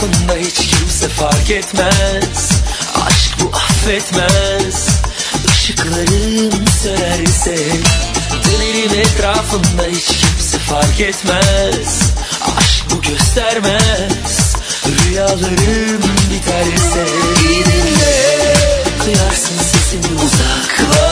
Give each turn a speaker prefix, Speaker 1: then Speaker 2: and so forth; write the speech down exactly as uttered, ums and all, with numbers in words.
Speaker 1: etrafında hiç kimse fark etmez. Aşk bu affetmez. Işıklarım sönerse dönerim etrafında hiç kimse fark etmez. Aşk bu göstermez. Rüyalarım biterse iyi dinle, duyarsın sesimi uzaklar.